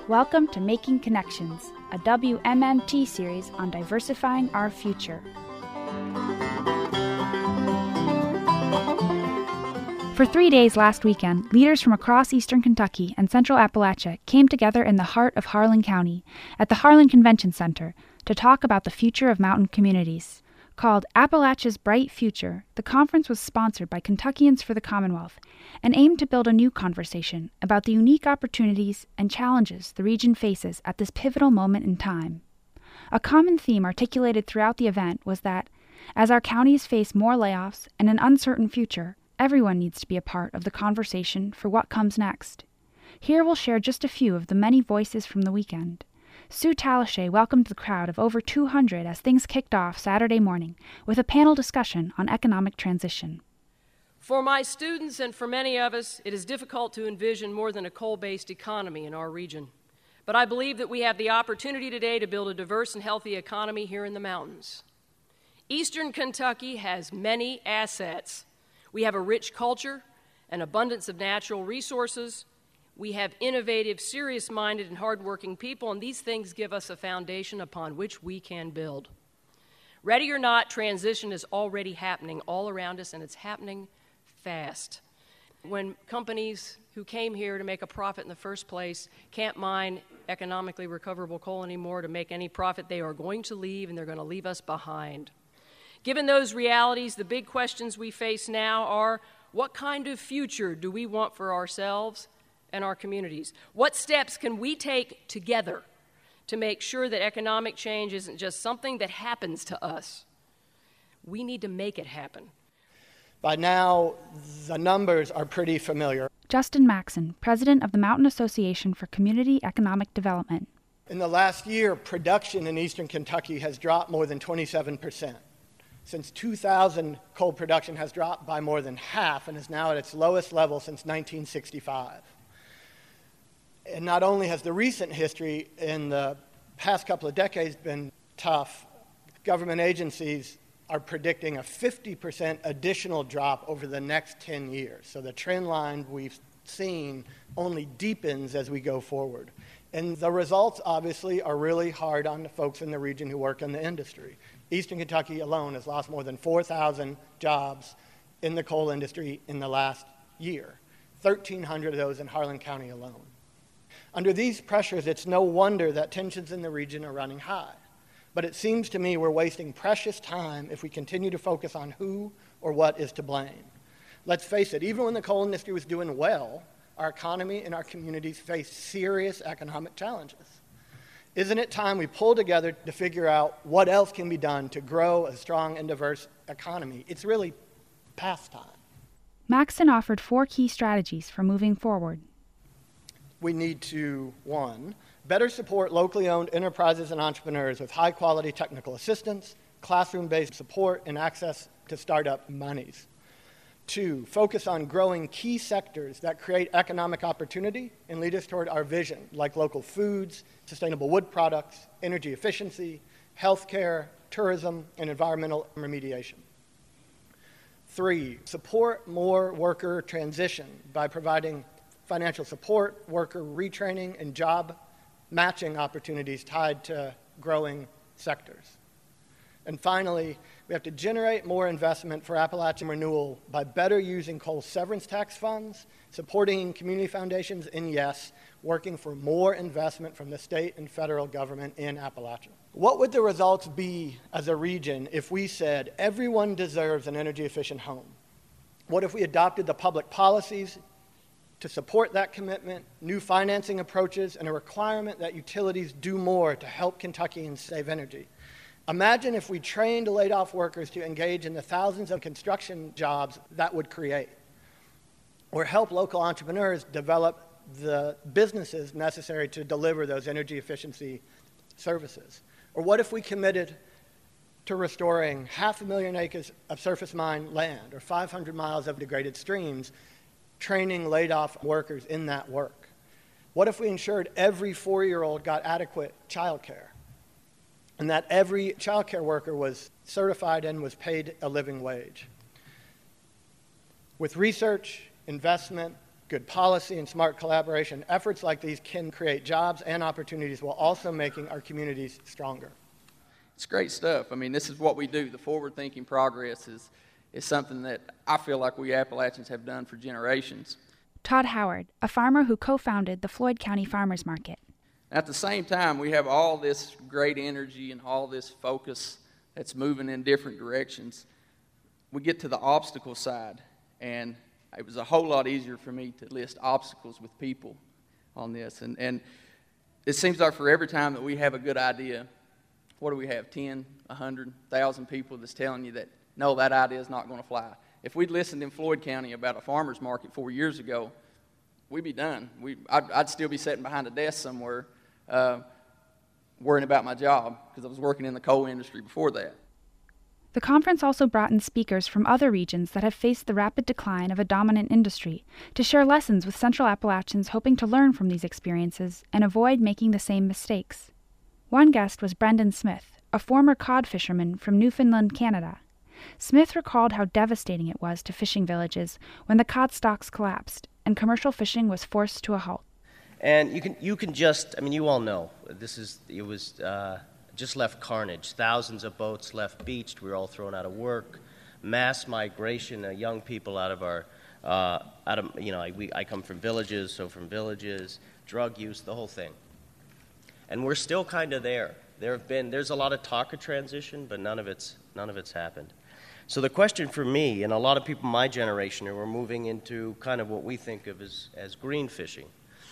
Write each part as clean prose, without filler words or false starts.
Welcome to Making Connections, a WMMT series on diversifying our future. For 3 days last weekend, leaders from across eastern Kentucky and central Appalachia came together in the heart of Harlan County at the Harlan Convention Center to talk about the future of mountain communities. Called Appalachia's Bright Future, the conference was sponsored by Kentuckians for the Commonwealth and aimed to build a new conversation about the unique opportunities and challenges the region faces at this pivotal moment in time. A common theme articulated throughout the event was that, as our counties face more layoffs and an uncertain future, everyone needs to be a part of the conversation for what comes next. Here we'll share just a few of the many voices from the weekend. Sue Talashe welcomed the crowd of over 200 as things kicked off Saturday morning with a panel discussion on economic transition. For my students and for many of us, it is difficult to envision more than a coal-based economy in our region. But I believe that we have the opportunity today to build a diverse and healthy economy here in the mountains. Eastern Kentucky has many assets. We have a rich culture, an abundance of natural resources. We have innovative, serious-minded, and hardworking people, and these things give us a foundation upon which we can build. Ready or not, transition is already happening all around us, and it's happening fast. When companies who came here to make a profit in the first place can't mine economically recoverable coal anymore to make any profit, they are going to leave, and they're going to leave us behind. Given those realities, the big questions we face now are, what kind of future do we want for ourselves and our communities? What steps can we take together to make sure that economic change isn't just something that happens to us? We need to make it happen. By now, the numbers are pretty familiar. Justin Maxson, president of the Mountain Association for Community Economic Development. In the last year, production in eastern Kentucky has dropped more than 27%. Since 2000, coal production has dropped by more than half and is now at its lowest level since 1965. And not only has the recent history in the past couple of decades been tough, government agencies are predicting a 50% additional drop over the next 10 years. So the trend line we've seen only deepens as we go forward. And the results, obviously, are really hard on the folks in the region who work in the industry. Eastern Kentucky alone has lost more than 4,000 jobs in the coal industry in the last year, 1,300 of those in Harlan County alone. Under these pressures, it's no wonder that tensions in the region are running high. But it seems to me we're wasting precious time if we continue to focus on who or what is to blame. Let's face it, even when the coal industry was doing well, our economy and our communities faced serious economic challenges. Isn't it time we pull together to figure out what else can be done to grow a strong and diverse economy? It's really past time. Maxson offered 4 key strategies for moving forward. We need to, 1, better support locally owned enterprises and entrepreneurs with high-quality technical assistance, classroom-based support, and access to startup monies. 2, focus on growing key sectors that create economic opportunity and lead us toward our vision, like local foods, sustainable wood products, energy efficiency, healthcare, tourism, and environmental remediation. 3, support more worker transition by providing financial support, worker retraining, and job matching opportunities tied to growing sectors. And finally, we have to generate more investment for Appalachian renewal by better using coal severance tax funds, supporting community foundations, and yes, working for more investment from the state and federal government in Appalachia. What would the results be as a region if we said everyone deserves an energy-efficient home? What if we adopted the public policies to support that commitment, new financing approaches, and a requirement that utilities do more to help Kentuckians save energy? Imagine if we trained laid-off workers to engage in the thousands of construction jobs that would create, or help local entrepreneurs develop the businesses necessary to deliver those energy efficiency services. Or what if we committed to restoring 500,000 acres of surface mine land or 500 miles of degraded streams, training laid-off workers in that work? What if we ensured every 4-year-old got adequate child care, and that every child care worker was certified and was paid a living wage? With research, investment, good policy and smart collaboration, efforts like these can create jobs and opportunities while also making our communities stronger. It's great stuff. I mean, this is what we do. The forward-thinking progress is something that I feel like we Appalachians have done for generations. Todd Howard, a farmer who co-founded the Floyd County Farmers Market. At the same time, we have all this great energy and all this focus that's moving in different directions. We get to the obstacle side, and it was a whole lot easier for me to list obstacles with people on this. And it seems like for every time that we have a good idea, what do we have, 10, 100, 1,000 people that's telling you that, no, that idea is not going to fly. If we'd listened in Floyd County about a farmer's market 4 years ago, we'd be done. I'd still be sitting behind a desk somewhere worrying about my job because I was working in the coal industry before that. The conference also brought in speakers from other regions that have faced the rapid decline of a dominant industry to share lessons with Central Appalachians hoping to learn from these experiences and avoid making the same mistakes. One guest was Brendan Smith, a former cod fisherman from Newfoundland, Canada. Smith recalled how devastating it was to fishing villages when the cod stocks collapsed and commercial fishing was forced to a halt. And you can just, I mean, you all know, it was just left carnage. Thousands of boats left beached. We were all thrown out of work. Mass migration of young people out of our, I come from villages, so from villages, drug use, the whole thing. And we're still kind of there. There's a lot of talk of transition, but none of it's happened. So the question for me, and a lot of people my generation who are moving into kind of what we think of as green fishing,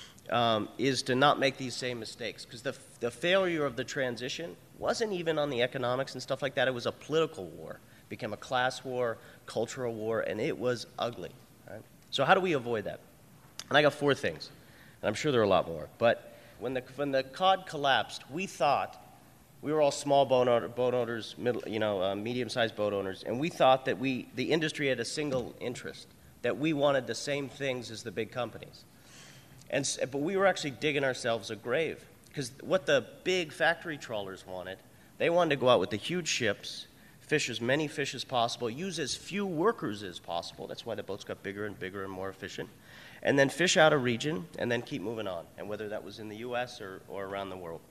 is to not make these same mistakes. Because the failure of the transition wasn't even on the economics and stuff like that. It was a political war. It became a class war, cultural war, and it was ugly. Right? So how do we avoid that? And I got 4 things, and I'm sure there are a lot more. But when the cod collapsed, we thought, we were all small boat owners, medium-sized boat owners, and we thought that the industry had a single interest, that we wanted the same things as the big companies. But we were actually digging ourselves a grave, because what the big factory trawlers wanted, they wanted to go out with the huge ships, fish as many fish as possible, use as few workers as possible. That's why the boats got bigger and bigger and more efficient. And then fish out of region and then keep moving on, and whether that was in the U.S. or around the world.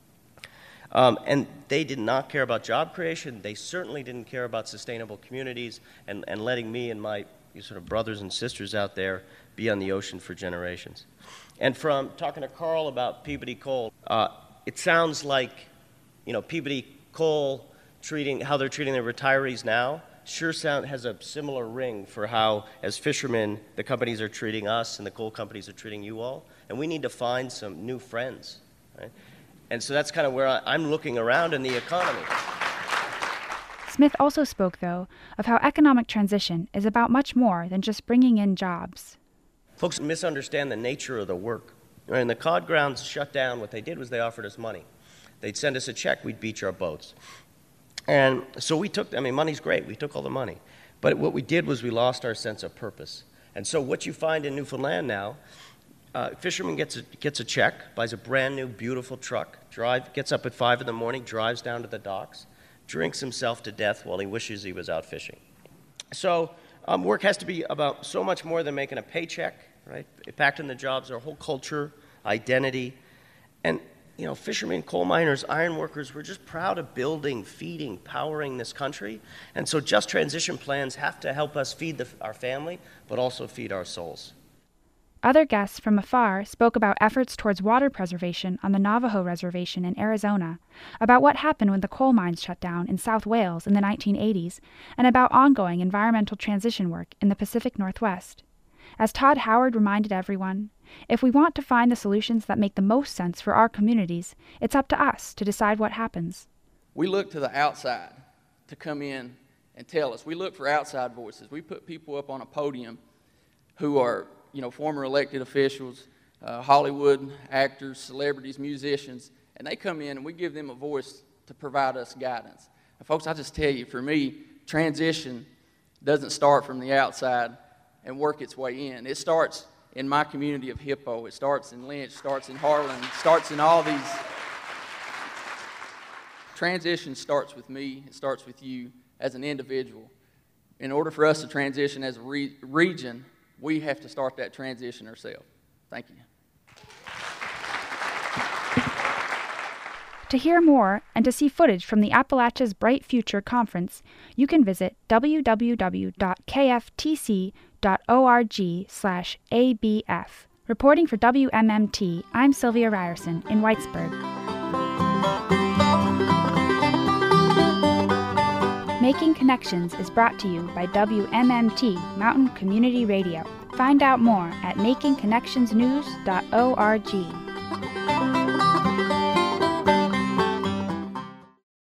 And they did not care about job creation. They certainly didn't care about sustainable communities and letting me and my sort of brothers and sisters out there be on the ocean for generations. And from talking to Carl about Peabody Coal, it sounds like, Peabody Coal how they're treating their retirees now sure has a similar ring for how, as fishermen, the companies are treating us and the coal companies are treating you all. And we need to find some new friends, right? And so that's kind of where I'm looking around in the economy. Smith also spoke, though, of how economic transition is about much more than just bringing in jobs. Folks misunderstand the nature of the work. When the cod grounds shut down, what they did was they offered us money. They'd send us a check, we'd beach our boats. And so we took, money's great, we took all the money. But what we did was we lost our sense of purpose. And so what you find in Newfoundland now, fisherman gets a check, buys a brand new, beautiful truck, gets up at 5 in the morning, drives down to the docks, drinks himself to death while he wishes he was out fishing. So work has to be about so much more than making a paycheck, right? Impacting the jobs, our whole culture, identity. And, fishermen, coal miners, iron workers, we're just proud of building, feeding, powering this country. And so just transition plans have to help us feed our family, but also feed our souls. Other guests from afar spoke about efforts towards water preservation on the Navajo Reservation in Arizona, about what happened when the coal mines shut down in South Wales in the 1980s, and about ongoing environmental transition work in the Pacific Northwest. As Todd Howard reminded everyone, if we want to find the solutions that make the most sense for our communities, it's up to us to decide what happens. We look to the outside to come in and tell us. We look for outside voices. We put people up on a podium who are former elected officials, Hollywood actors, celebrities, musicians, and they come in and we give them a voice to provide us guidance. And folks, I just tell you, for me, transition doesn't start from the outside and work its way in. It starts in my community of Hippo. It starts in Lynch, starts in Harlan, starts in all these. Transition starts with me. It starts with you as an individual. In order for us to transition as a region, We have to start that transition ourselves. Thank you. To hear more and to see footage from the Appalachia's Bright Future Conference, you can visit www.kftc.org/ABF. Reporting for WMMT, I'm Sylvia Ryerson in Whitesburg. Making Connections is brought to you by WMMT Mountain Community Radio. Find out more at makingconnectionsnews.org.